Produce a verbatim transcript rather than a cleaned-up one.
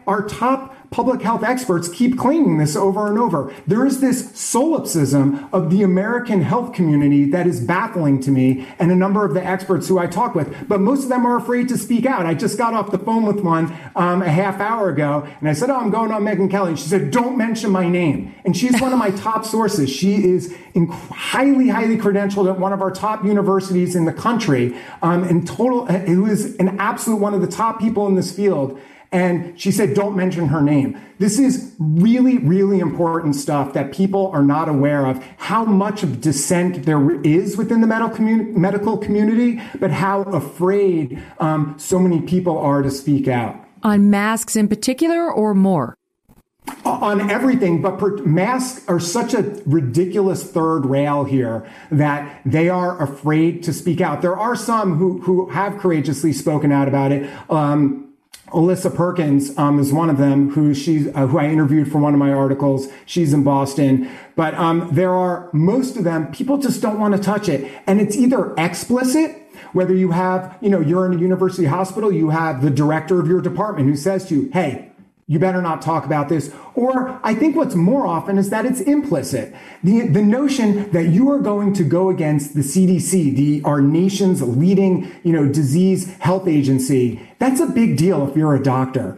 our top public health experts keep claiming this over and over. There is this solipsism of the American health community that is baffling to me and a number of the experts who I talk with, but most of them are afraid to speak out. I just got off the phone with one um, a half hour ago, and I said, oh, I'm going on Megyn Kelly. And she said, don't mention my name. And she's one of my top sources. She is inc- highly, highly credentialed at one of our top universities in the country, um, and total, who is an absolute one of the top people in this field. And she said, don't mention her name. This is really, really important stuff that people are not aware of, how much of dissent there is within the medical, communi- medical community, but how afraid um, so many people are to speak out. On masks in particular or more? On everything, but per- masks are such a ridiculous third rail here that they are afraid to speak out. There are some who, who have courageously spoken out about it. Um, Alyssa Perkins um, is one of them who she's uh, who I interviewed for one of my articles. She's in Boston, but um, there are most of them. People just don't want to touch it, and it's either explicit. Whether you have, you know, you're in a university hospital, you have the director of your department who says to you, "Hey, you better not talk about this." Or I think what's more often is that it's implicit. The, the notion that you are going to go against the C D C, the, our nation's leading, you know, disease health agency, that's a big deal if you're a doctor.